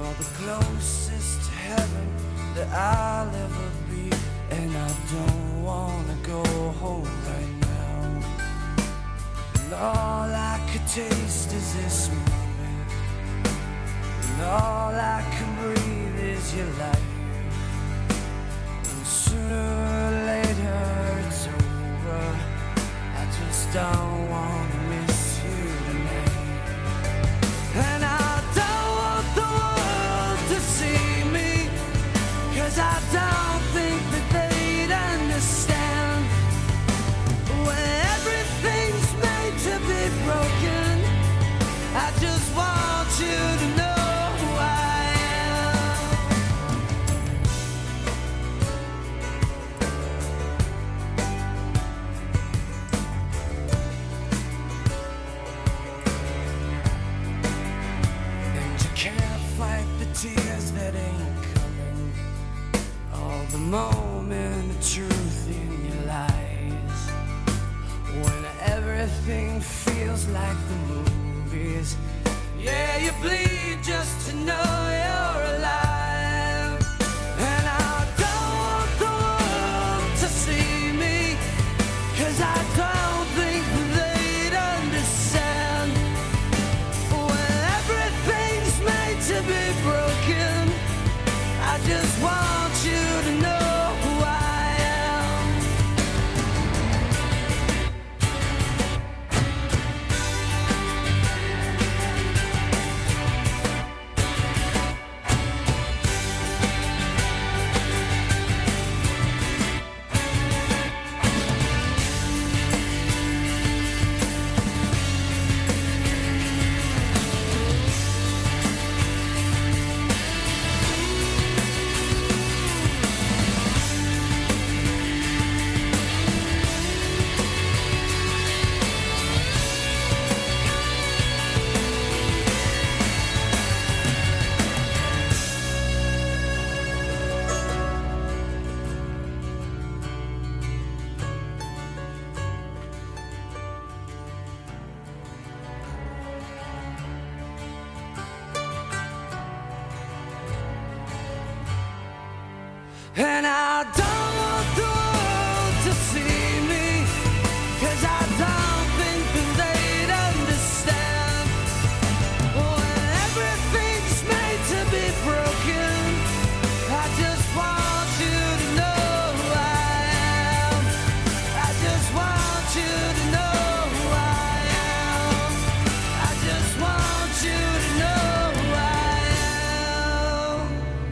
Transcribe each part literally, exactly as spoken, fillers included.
the closest to heaven that I'll ever be, and I don't wanna go home right now. And all I could taste is this moment, and all I can breathe is your life. And sooner or later it's over. I just don't wanna miss you tonight. And I don't want the world to see me, 'cause I don't think that they'd understand. When everything's made to be broken, I just want you to know who I am. And you can't fight the tears that ain't coming, all the moment of truth in your lies. When everything feels like the movies, yeah, you bleed just to know you're alive. And I don't want the world to see me, 'cause I don't think they'd understand. When everything's made to be broken, I just want you to know who I am. And I don't want the world to see me, 'cause I don't think that they'd understand. When everything's made to be broken, I just want you to know who I am. I just want you to know who I am. I just want you to know who I am.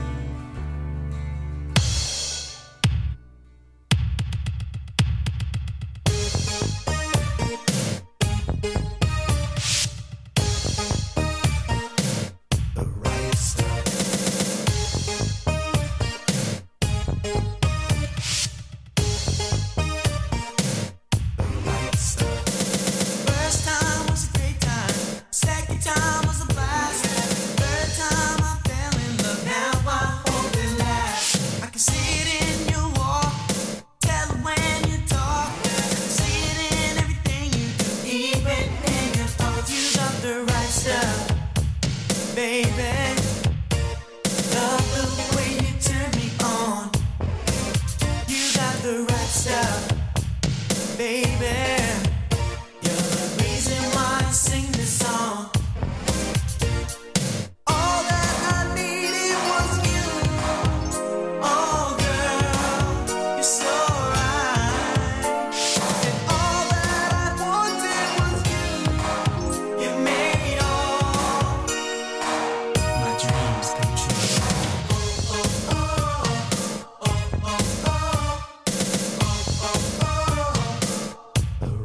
First time was a great time. Second time was a blast. Third time I fell in love. Now I hope it lasts. I can see it in your walk. Tell it when you talk. See it in everything you do. Even in your thoughts, you got the right stuff, baby. Love the way you turn me on. You got the right stuff, baby. You're the reason why I sing this song. All that I needed was you. Oh, girl, you're so right. And all that I wanted was you. You made all my dreams come true. Oh, oh, oh, oh, oh, oh, oh, oh, oh.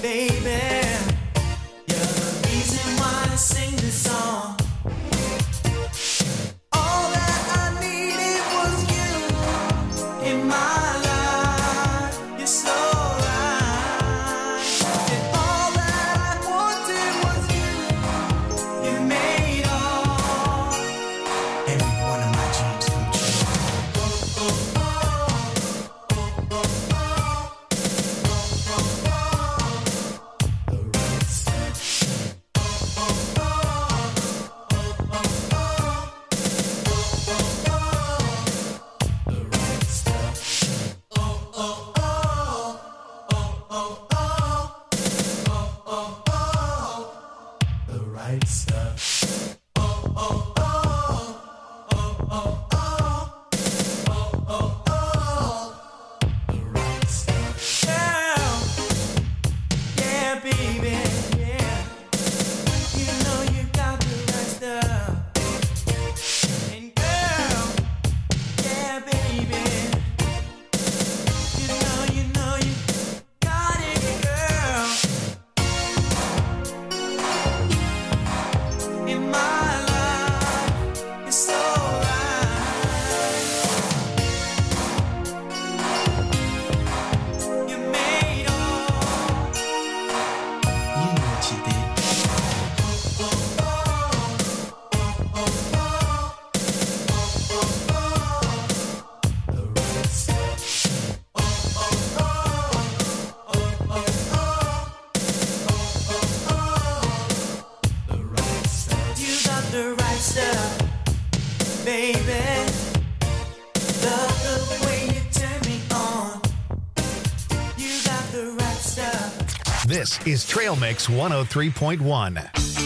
This is Trail Mix one oh three point one.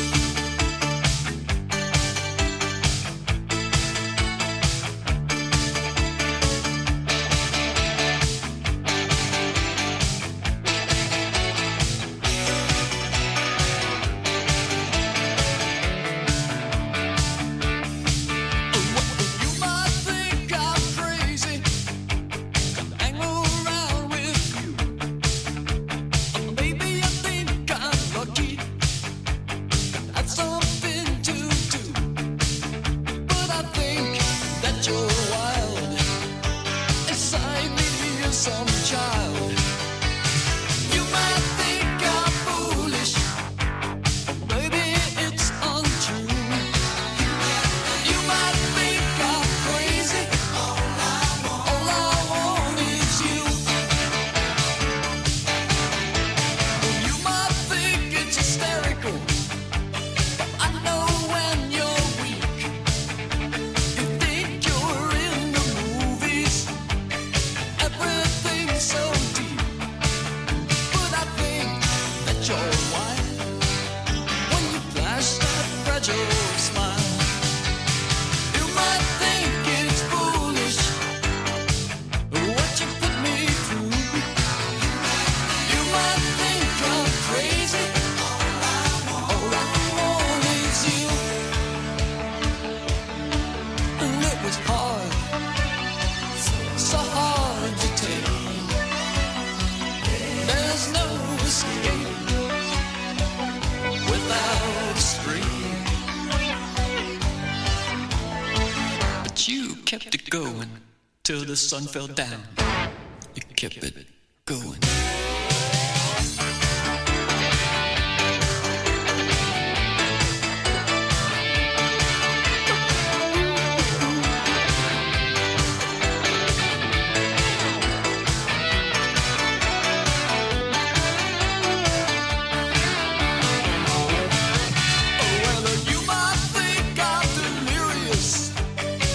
Till the sun fell down, you kept it going.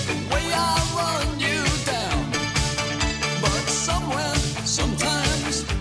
Sometimes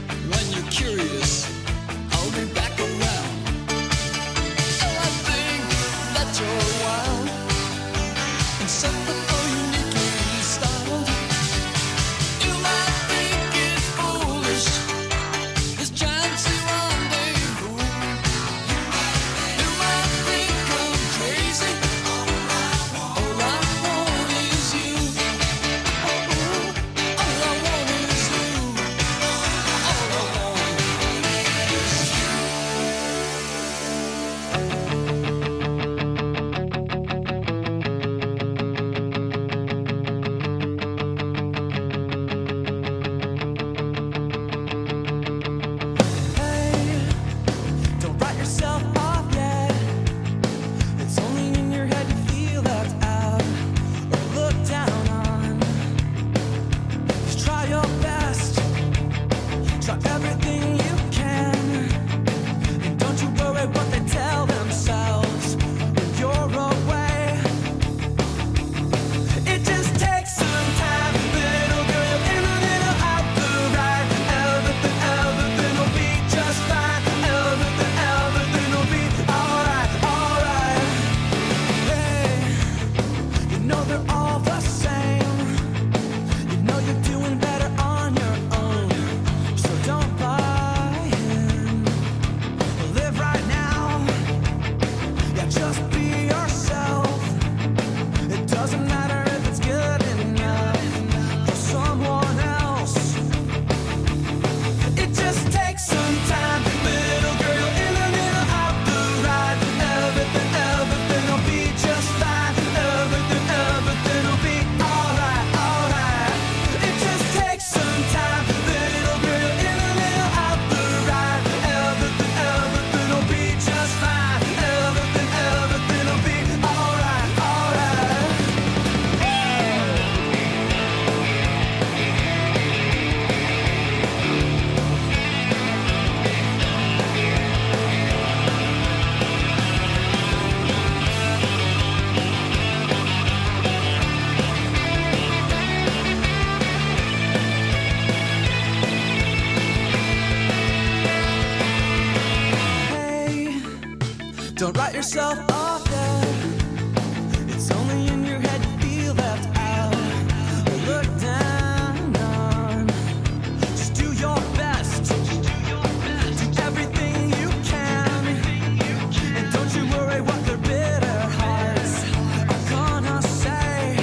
Don't write yourself off yet. It's only in your head you feel left out or looked down on. Just do your best. Do everything you can. And don't you worry what their bitter hearts are gonna say.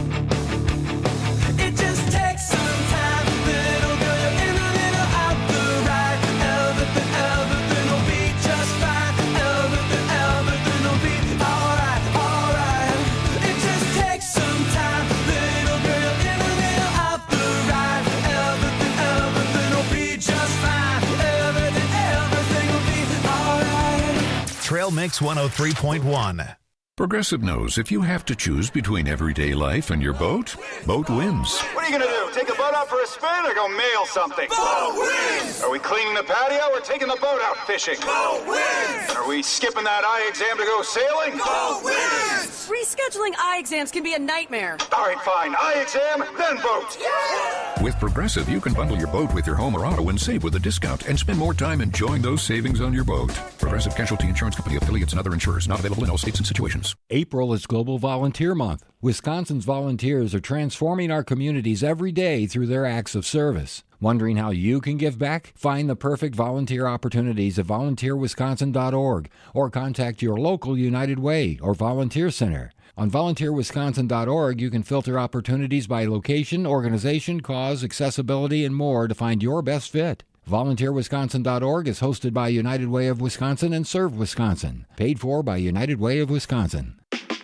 It just takes some time, little girl. You're in the middle of the ride. Everything, everything will be just fine. Everything, everything will be alright, alright. It just takes some time, little girl. You're in the middle of the ride. Everything, everything will be just fine. Everything, everything will be alright. Trail Mix one oh three point one. Progressive knows if you have to choose between everyday life and your boat, boat wins. What are you going to do? Take the boat out for a spin or go mail something? Boat wins! Are we cleaning the patio or taking the boat out fishing? Boat wins! Are we skipping that eye exam to go sailing? Boat wins! Rescheduling eye exams can be a nightmare. All right, fine. Eye exam, then boat. With Progressive, you can bundle your boat with your home or auto and save with a discount and spend more time enjoying those savings on your boat. Progressive Casualty Insurance Company, affiliates, and other insurers. Not available in all states and situations. April is Global Volunteer Month. Wisconsin's volunteers are transforming our communities every day through their acts of service. Wondering how you can give back? Find the perfect volunteer opportunities at volunteer wisconsin dot org or contact your local United Way or Volunteer Center. On volunteer wisconsin dot org, you can filter opportunities by location, organization, cause, accessibility, and more to find your best fit. volunteer wisconsin dot org is hosted by United Way of Wisconsin and Serve Wisconsin. Paid for by United Way of Wisconsin.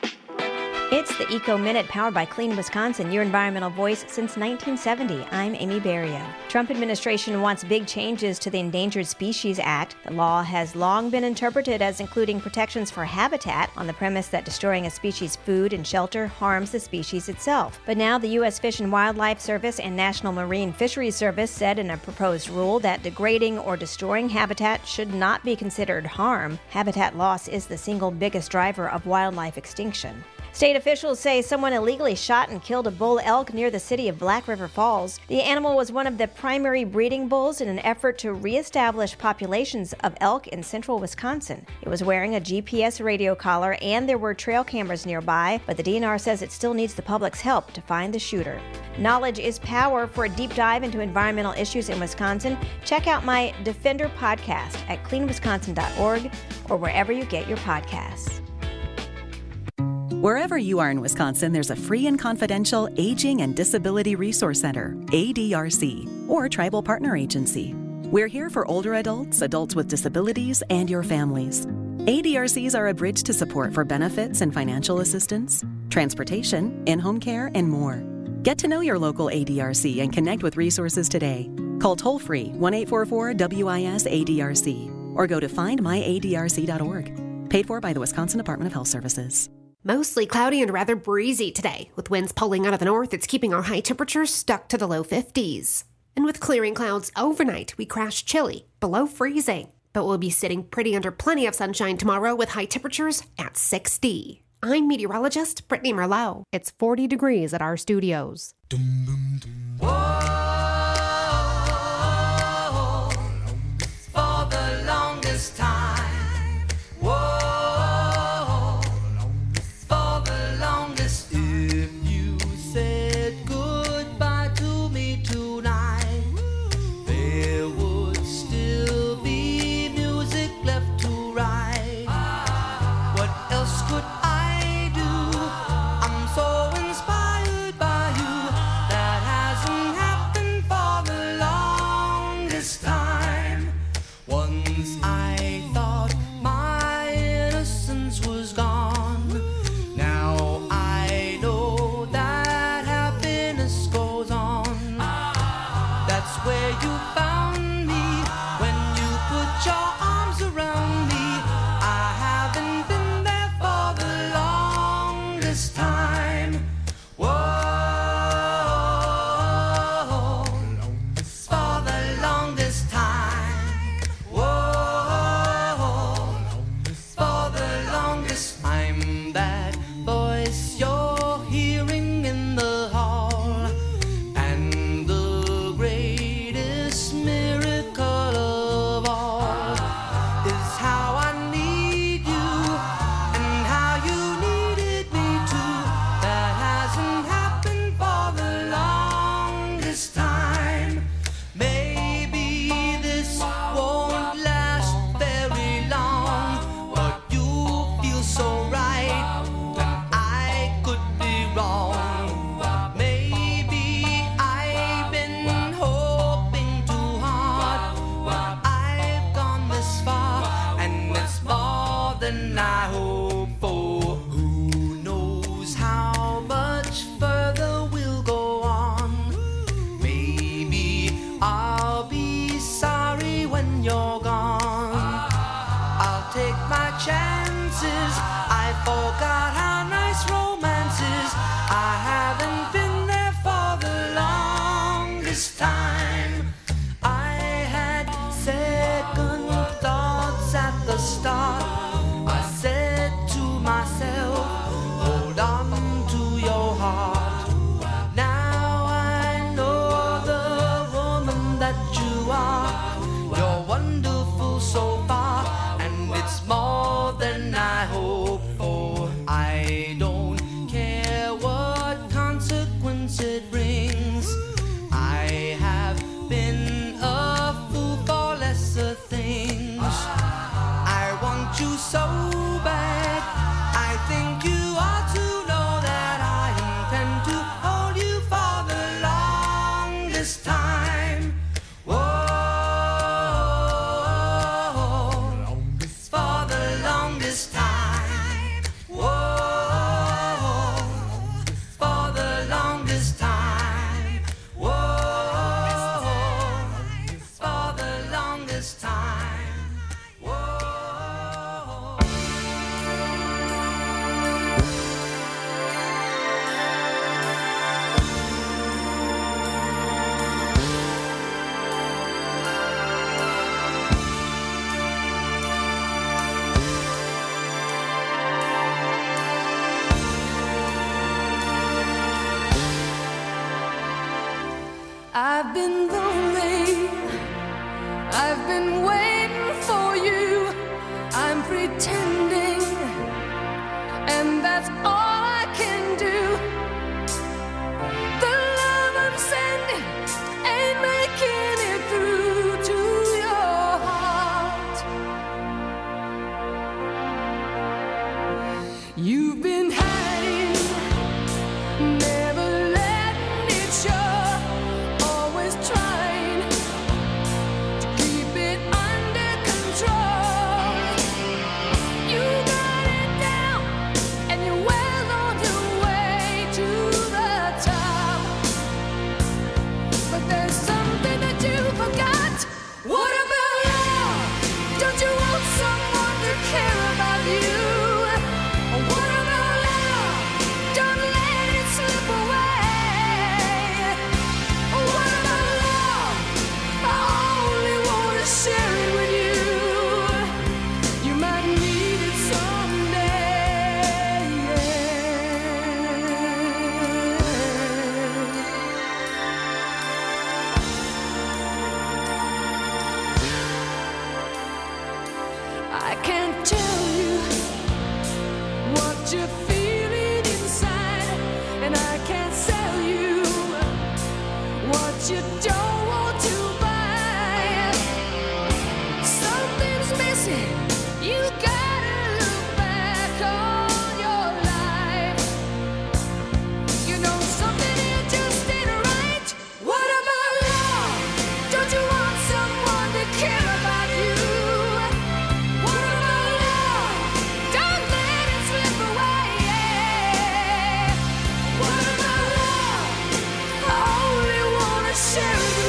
It's the Eco Minute powered by Clean Wisconsin, your environmental voice since nineteen seventy. I'm Amy Barrio. Trump administration wants big changes to the Endangered Species Act. The law has long been interpreted as including protections for habitat on the premise that destroying a species' food and shelter harms the species itself. But now the U S Fish and Wildlife Service and National Marine Fisheries Service said in a proposed rule that degrading or destroying habitat should not be considered harm. Habitat loss is the single biggest driver of wildlife extinction. State officials say someone illegally shot and killed a bull elk near the city of Black River Falls. The animal was one of the primary breeding bulls in an effort to reestablish populations of elk in central Wisconsin. It was wearing a G P S radio collar and there were trail cameras nearby, but the D N R says it still needs the public's help to find the shooter. Knowledge is power. For a deep dive into environmental issues in Wisconsin, check out my Defender podcast at clean wisconsin dot org or wherever you get your podcasts. Wherever you are in Wisconsin, there's a free and confidential Aging and Disability Resource Center, A D R C, or Tribal Partner Agency. We're here for older adults, adults with disabilities, and your families. A D R Cs are a bridge to support for benefits and financial assistance, transportation, in-home care, and more. Get to know your local A D R C and connect with resources today. Call toll-free one eight four four W I S A D R C or go to find my A D R C dot org. Paid for by the Wisconsin Department of Health Services. Mostly cloudy and rather breezy today. With winds pulling out of the north, it's keeping our high temperatures stuck to the low fifties. And with clearing clouds overnight, we crash chilly, below freezing. But we'll be sitting pretty under plenty of sunshine tomorrow with high temperatures at sixty. I'm meteorologist Brittany Merlot. It's forty degrees at our studios. Dum, dum, dum. Whoa, for the longest time. Whoa. Whoa, than I hope for. Who knows how much further we'll go on? Maybe I'll be sorry when you're gone. I'll take my chances. I forgot how nice romance is. I haven't been there for the longest time. I had second thoughts at the start. I said to myself, hold on to your heart. Now I know the woman that you are. You're wonderful so far, and it's more than I hoped for. I don't care what consequence it brings. I have been a fool for lesser things. I want you so bad. I think you ought to know that I intend to hold you for the longest time. Whoa, for the longest time. Whoa, for the longest time. Whoa, for the longest time. Whoa. I've been lonely. I've been waiting for you. I'm pretending, and that's all I can do. The love I'm sending ain't making it through to your heart. You've been hiding, never letting it show. Always trying to keep it under control. You got it down, and you're well on your way to the top. But there's something that you forgot. What about love? Don't you want someone to care about you? What about love? Don't let it slip away. What about love? I only wanna share it with you. You might need it someday. I can't tell you what you're feeling inside, and I can't sell you what you don't want to buy. Something's missing. You gotta look back on your life. You know something here just ain't right. What about love? Don't you want someone to care about you? What about love? Don't let it slip away. What about love? I only wanna share it with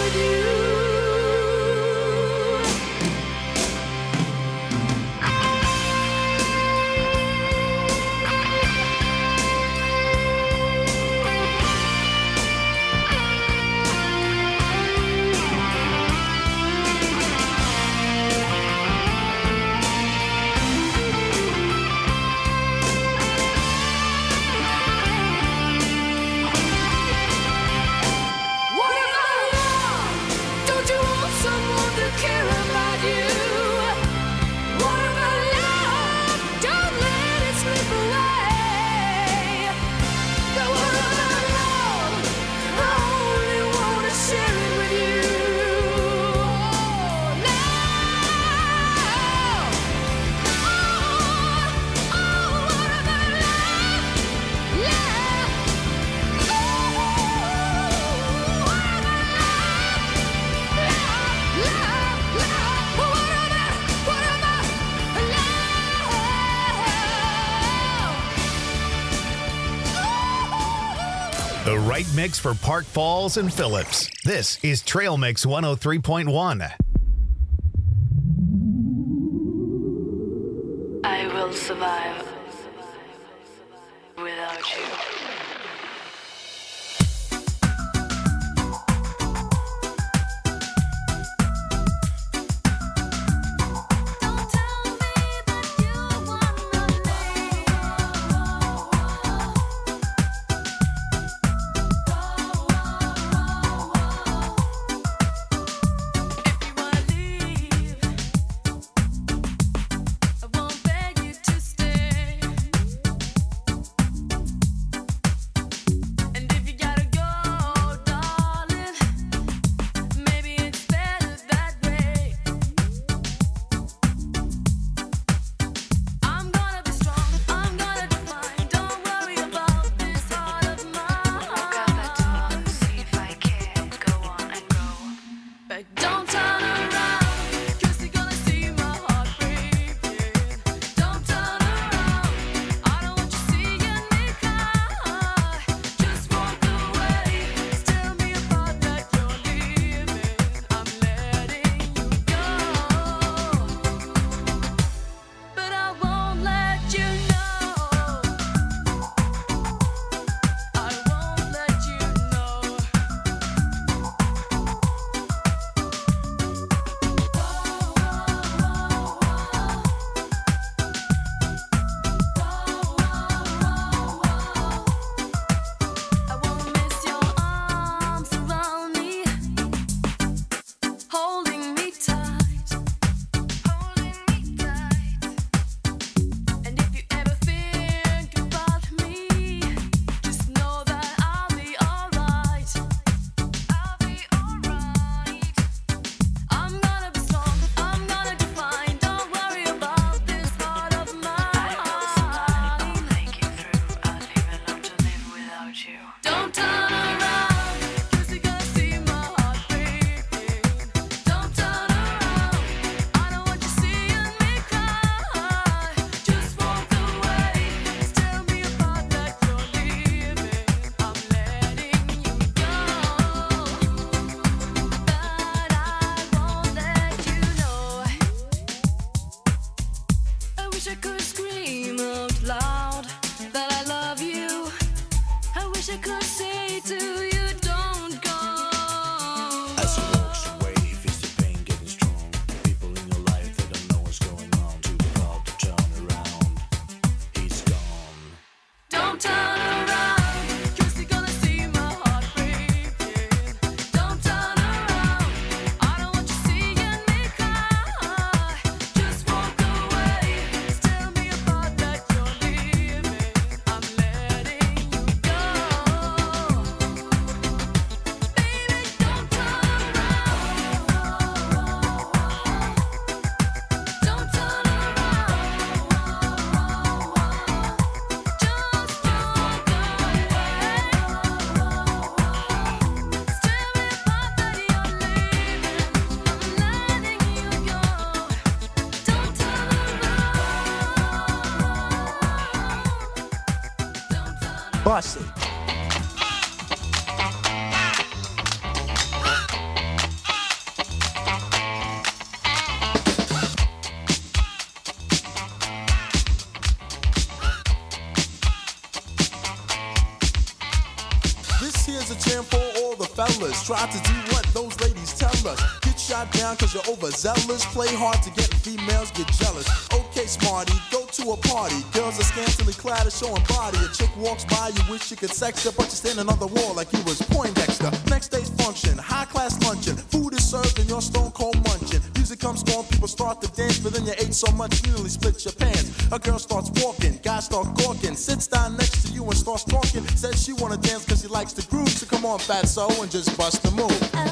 right mix for Park Falls and Phillips. This is Trail Mix one oh three point one. I will survive without you. Bossy. This here's a jam for all the fellas. Try to do what those ladies tell us. Get shot down cause you're overzealous. Play hard to get females get jealous. Okay, smarty, go to a party. Girls are scantily clad and showing body. A chick walks by, you wish you could sex her, but you're standing on the wall like you was Poindexter. Next day's function, high class luncheon. Food is served and you're stone cold munching. Music comes on, people start to dance, but then you ate so much you nearly split your pants. A girl starts walking, guys start gawking. Sits down next to you and starts talking. Says she wanna dance cause she likes the groove. So come on, fatso, and just bust the move. Uh.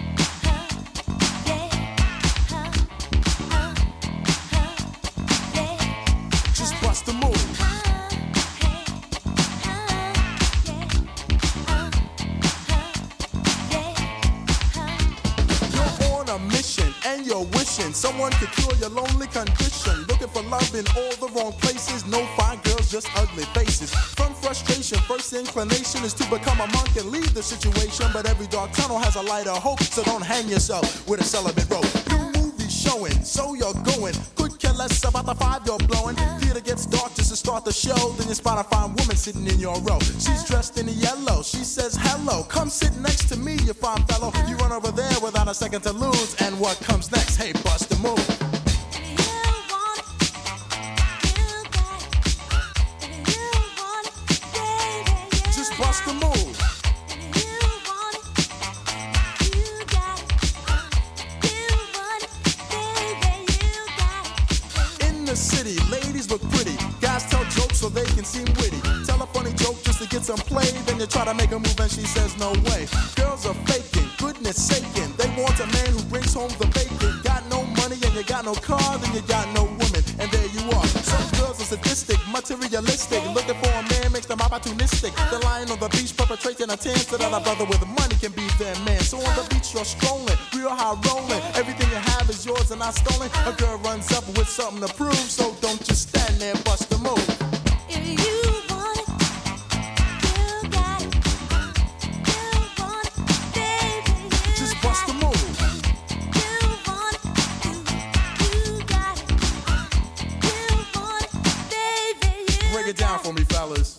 The move. You're on a mission and you're wishing wishing someone could cure your lonely condition. Looking for love in all the wrong places. No fine girls, just ugly faces. From frustration, first inclination is to become a monk and leave the situation. But every dark tunnel has a light of hope, so don't hang yourself with a celibate rope. New movie showing, so you're going. Could care less about the five you're blowing. Theater gets dark just to start the show. Then you spot a fine woman sitting in your row. She's dressed in yellow. She says hello. Come sit next to me, you fine fellow. You run over there without a second to lose. And what comes next? Hey, bust the move. Just bust the move. City, ladies look pretty. Guys tell jokes so they can seem witty. Tell a funny joke just to get some play. Then you try to make a move and she says no way. Girls are faking, goodness saking. They want a man who brings home the bacon. Got no money and you got no car, then you got no woman. And there you are. Some girls are sadistic, materialistic. Looking for a man makes them opportunistic. They're lying on the beach perpetrating a tan so that a brother with money can be their man. So on the beach you're strolling, real high rolling. Everything you have is yours and not stolen. A girl runs up with something to prove. So don't just stand there, bust the move. If you want it, you got it. You want it, baby, you just bust the move. You want it, you, you got it. You want it, baby, you break it down for me, fellas.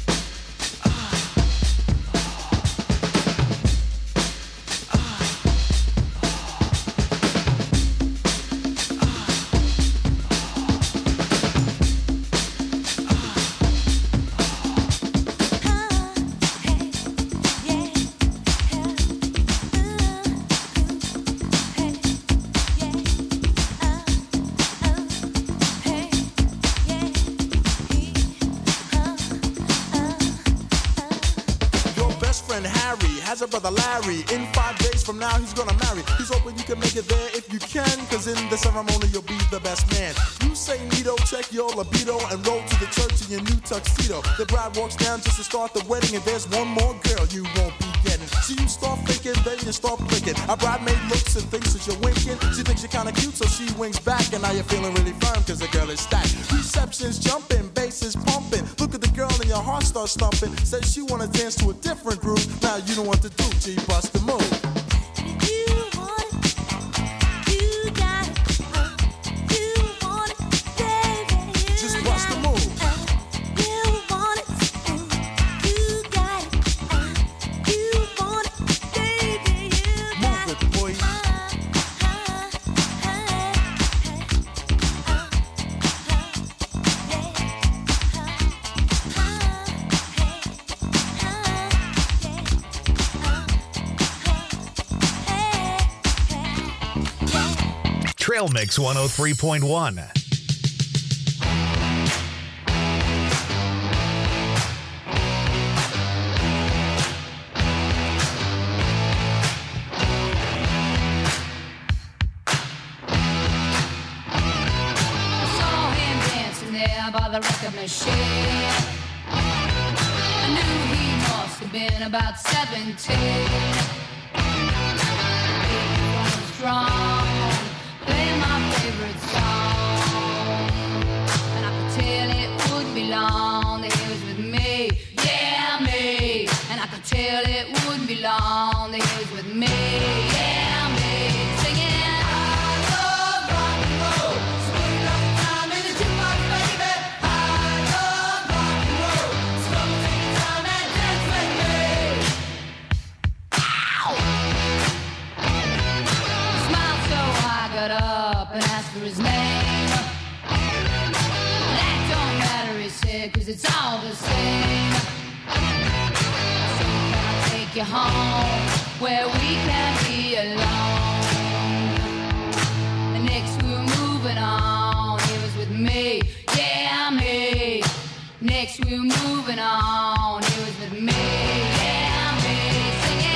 Has a brother Larry. In five days from now he's gonna marry. He's hoping you can make it there if you can, cause in the ceremony you'll be the best man. You say neato, check your libido, and roll to the church in your new tuxedo. The bride walks down just to start the wedding, and there's one more girl you won't be getting. So you start thinking, then you start blinking. A bridesmaid looks and thinks that you're winking. She thinks you're kinda cute, so she winks back, and now you're feeling really firm cause the girl is stacked. Reception's jumping, bass is pumping. Look at the girl and your heart starts thumping. Says she wanna dance to a different groove. Now you know what to do, G, bust the move. Trail Mix one oh three point one. By the record machine, I knew he must have been about seventeen. He was strong, playing my favorite song, and I could tell it wouldn't be long that he was with me, yeah me. And I could tell it wouldn't be long that he was with me, yeah me. Singing. And asked for his name. That don't matter, he said, cause it's all the same. So can I take you home where we can be alone? And next we were moving on. He was with me, yeah me. Next we were moving on. He was with me, yeah me. Singing.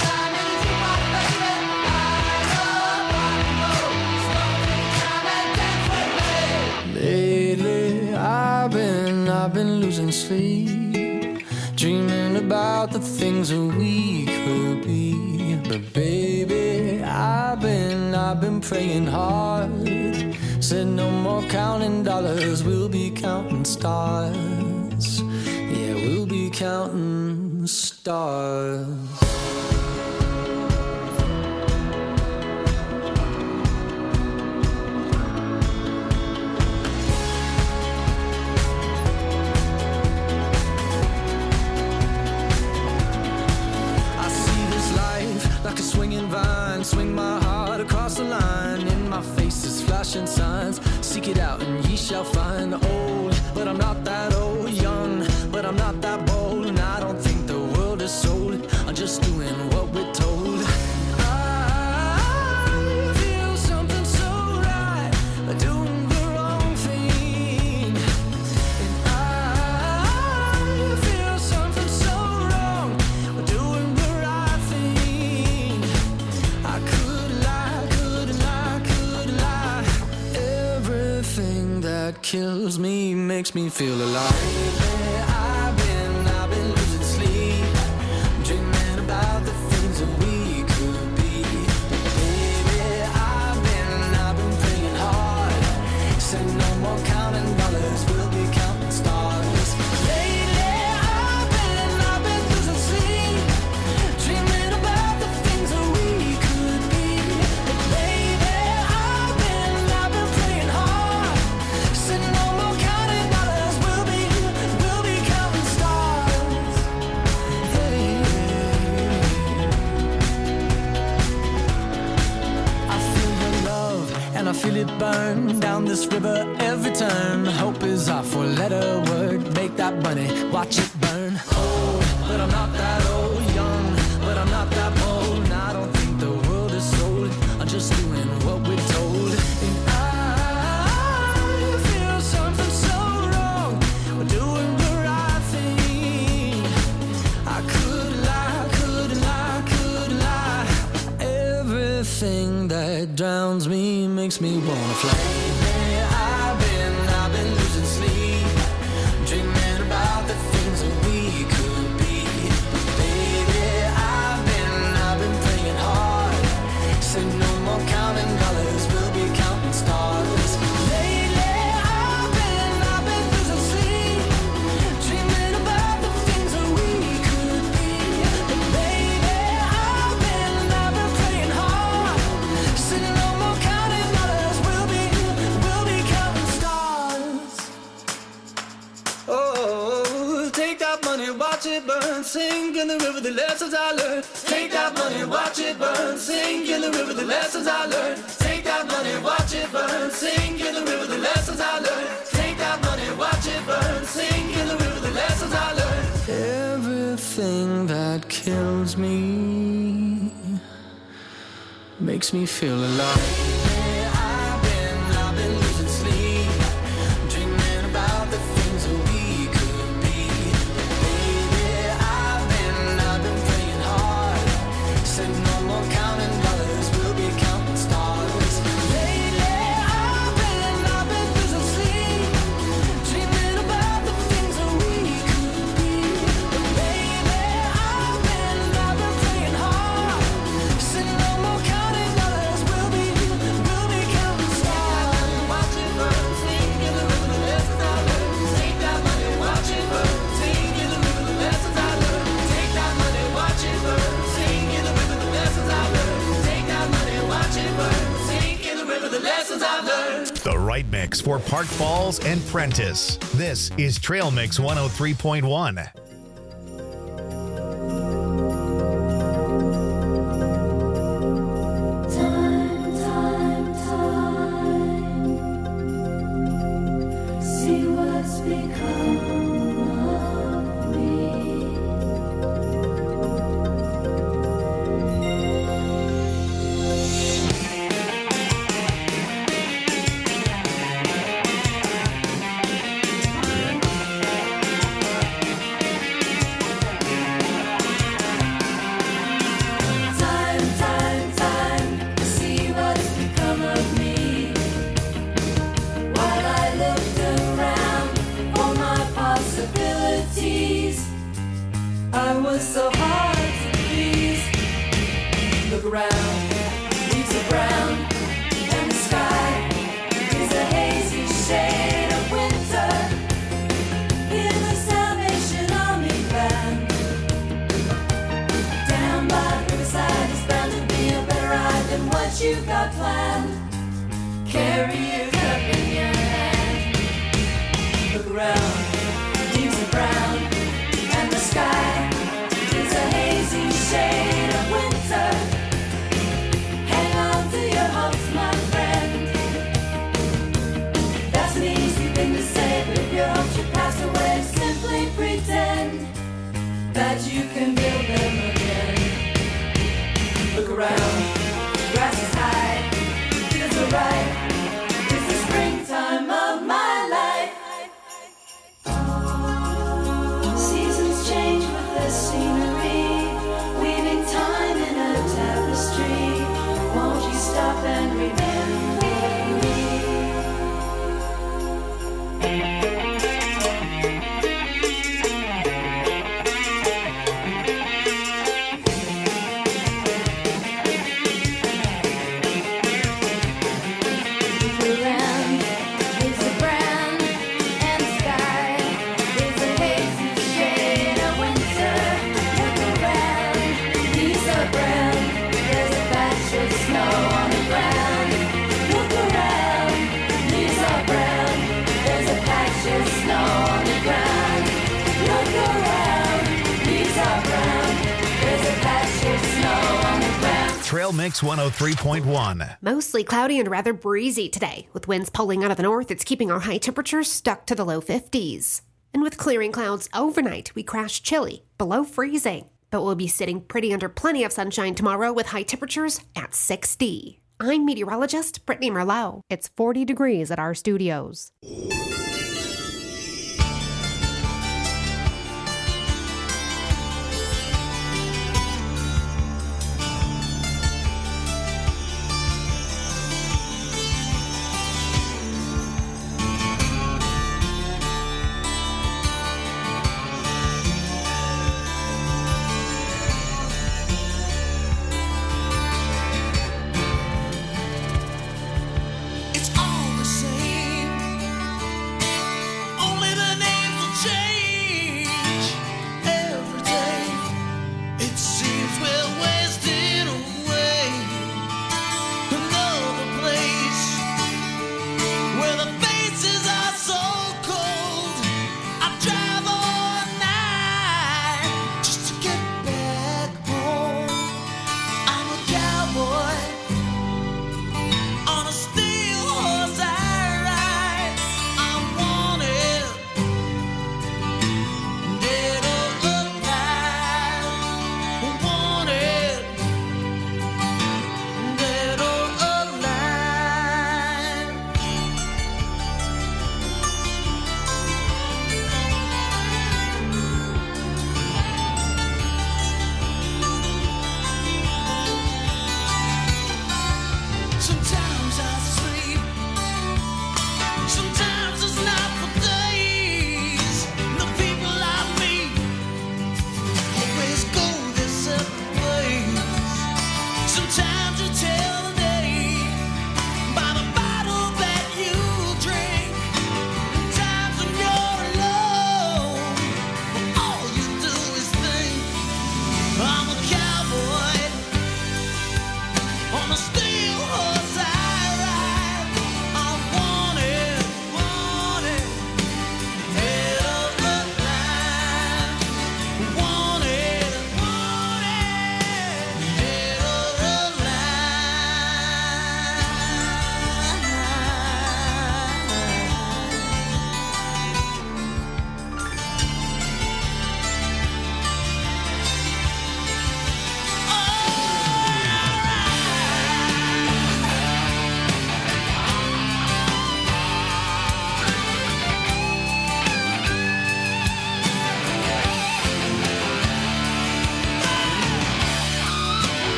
time in the jukebox, baby. I love rock and roll. So take time and dance with me. Lately, I've been, I've been losing sleep, dreaming about the things that we could be. But baby, I've been, I've been praying hard. Said no more counting dollars, we'll be counting stars. Yeah, we'll be counting stars. Like a swinging vine, swing my heart across the line. In my face is flashing signs. Seek it out and ye shall find. Old, but I'm not that old. Young, but I'm not that bold. And I don't think the world is sold. I'm just doing what we're told. I feel something so right, doing the wrong thing. And I feel something so wrong, doing the right thing. I could lie, could lie, could lie. Everything that kills me makes me feel alive. I've been, I've been losing sleep, dreaming about the things that we could be. Baby, I've been, I've been praying hard. Said no more counting dollars, we'll be counting stars. Lately, I've been, I've been losing sleep, dreaming about the things that we could be. Baby, I've been, I've been praying hard. Said no more counting dollars, we'll be, we'll be counting stars. Hey. I feel your love and I feel it burn down this river every turn. Hope is our four-letter word. Make that money, watch it burn. Old, but I'm not that old. Young, but I'm not that bold. And I don't think the world is sold. I'm just doing what we're told. And I feel something so wrong. We're doing the right thing. I could lie, could lie, could lie. Everything that drowns me makes me wanna fly. I've been, I've been losing sleep, dreaming about the things that we could be. Baby, I've been, I've been praying hard. Said no more counting dollars, we'll be counting stars. Lately, I've been, I've been losing sleep, dreaming about the things that we could be. But baby, I've been, I've been praying hard. Said no more counting dollars, we'll be, we'll be counting stars. Oh, take that money, watch it burn, sink in the river, the lessons I learned. Take that money, watch it burn, sink in the river, the lessons I learned. Take that money, watch it burn, sink in the river, the lessons I learned. Take that money, watch it burn, sink in the river, the lessons I learned. Everything that kills me makes me feel alive. I've been, I've been losing sleep, dreaming about the things that we could be. Baby, I've been, I've been praying hard. Said no more counting dollars, we'll be counting stars. Lately, I've been, I've been losing sleep, dreaming about the things that we could be. But baby, I've been, I've been praying hard. Said no more counting dollars, we'll be, we'll mix for Park Falls and Prentice. This is Trail Mix one oh three point one. Trail Mix one oh three point one. Mostly cloudy and rather breezy today. With winds pulling out of the north, it's keeping our high temperatures stuck to the low fifties. And with clearing clouds overnight, we crash chilly, below freezing. But we'll be sitting pretty under plenty of sunshine tomorrow with high temperatures at sixty. I'm meteorologist Brittany Merlot. It's forty degrees at our studios. It's all the same.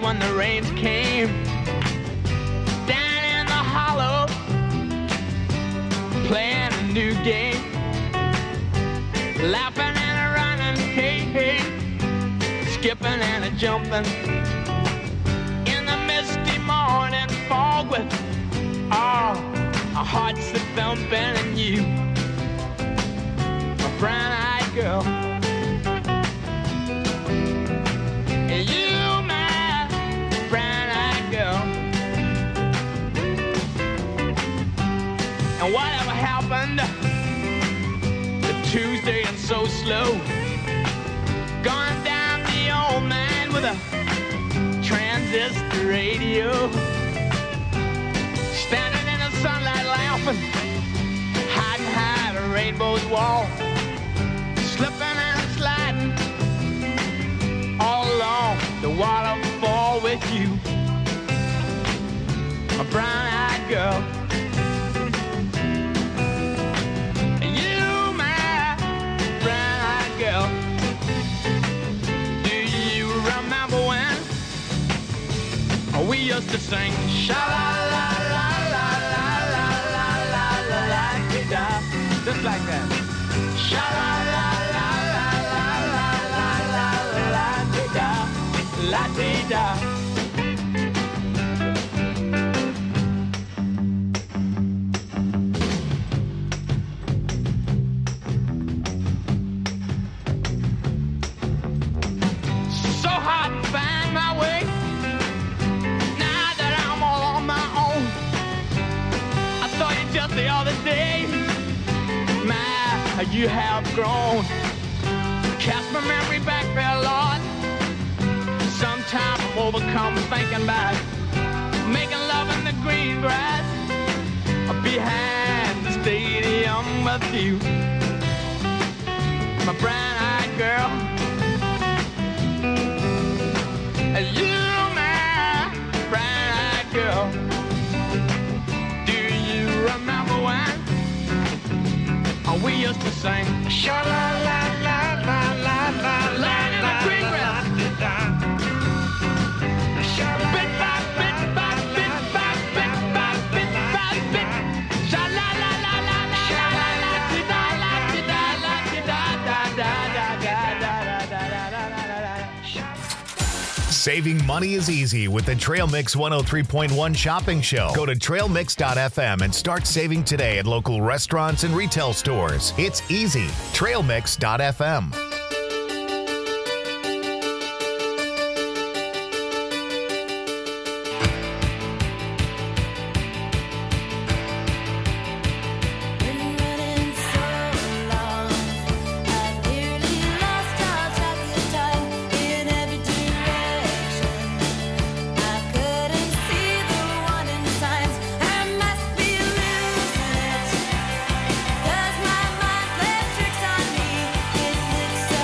when the rains came. Down in the hollow, playing a new game. Laughing and a running, hey, hey. Skipping and a jumping. In the misty morning fog with all our hearts a thumping, and you, my brown-eyed girl. And you, my brown-eyed girl. And whatever happened to Tuesday and so slow? Gone down the old man with a transistor radio. Standing in the sunlight laughing, hiding behind a rainbow's wall. Slipping and sliding all along the waterfall with you, a brown-eyed girl. And you, my brown-eyed girl. Do you remember when we used to sing sha-la-la-la-la-la-la-la-la-la-la-la-la-la-la, just like that. Sha-la-la-la-la-la-la-la-la-la-la-la-la-la-la. So hard to find my way now that I'm all on my own. I saw you just the other day. My, how you have grown. Cast my memory back there, Lord. Sometimes I'm overcome thinking about making love in the green grass behind the stadium with you, my brown-eyed girl. You, my brown-eyed girl. Do you remember when we used to sing sha-la-la-la-la-la-la-la, in the green grass? Bit by bit by bit by bit by bit by bit. Saving money is easy with the Trail Mix one oh three point one shopping show. Go to trail mix dot f m and start saving today at local restaurants and retail stores. It's easy. trail mix dot f m. Cause my mind plays tricks on me. It looks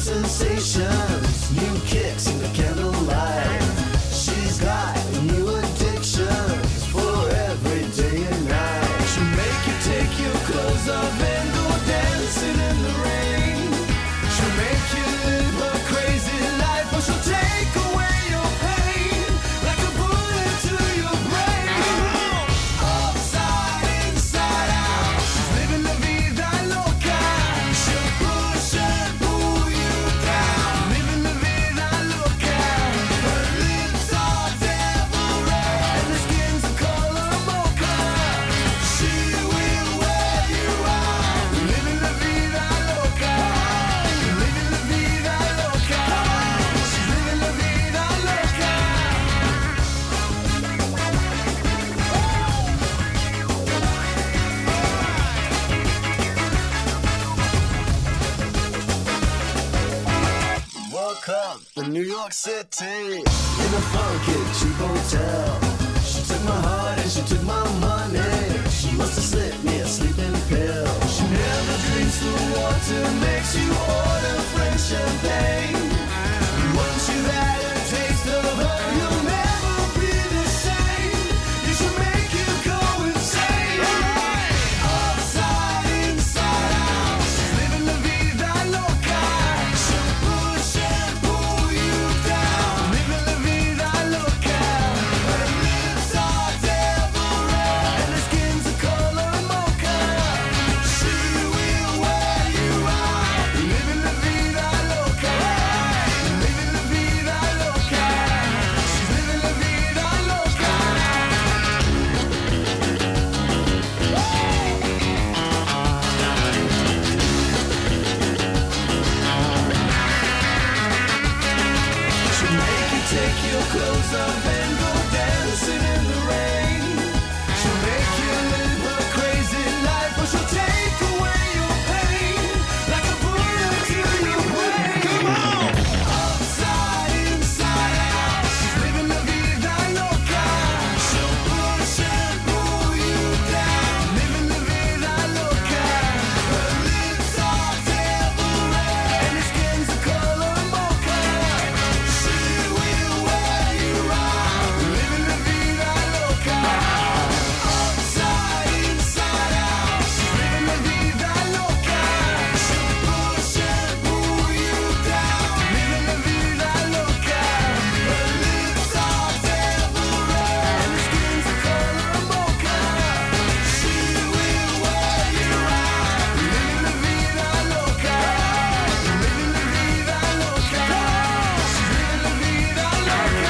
sensations, new kicks in the candlelight. She's got new addictions for every day and night. She'll make you take your clothes off and go dancing in the rain. She'll make you live her crazy life, or she'll take away your pain like a bullet to your brain. Upside, inside out, she's living la vida loca. She'll push and pull you down, living la vida loca. Her lips are devil red and her skin's a color mocha. She will wear you out, living la vida loca, living la vida loca. She's living la vida loca. Woke up in New York City in a funky cheap hotel. She took my heart and she took my money. She must have slipped me a sleeping pill. She never drinks the water, makes you order French champagne. Once you've had a taste of her, you'll never be the same. You should make you go insane. Upside, inside out, she's living la vida loca. She'll push and pull you down, living la vida loca. Her lips are devil red and her skin's a color mocha. She will wear you out, living la vida loca, living la vida loca. She's living la vida loca. She'll make you take your clothes off and go dancing in the rain. She'll make you live her crazy life, or she'll take away your pain like a bullet to your brain. Come on! Upside, inside out, she's living la vida loca. She'll push and pull you down, living la vida loca. Her lips are devil red and her skin's a color mocha. She will wear you out, living la vida loca. Upside, inside out, she's living la vida loca. She'll push and pull you down, living la vida loca. Her lips are devil red and her skin's a color mocha. She will wear you out, living la vida loca, living la vida loca. She's living la vida loca.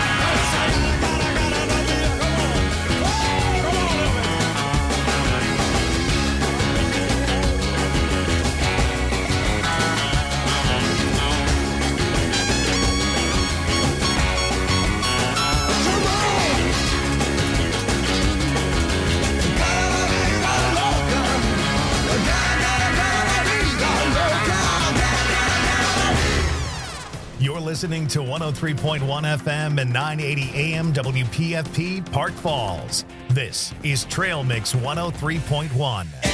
You're listening to one oh three point one F M and nine eighty A M W P F P Park Falls. This is Trail Mix one oh three point one.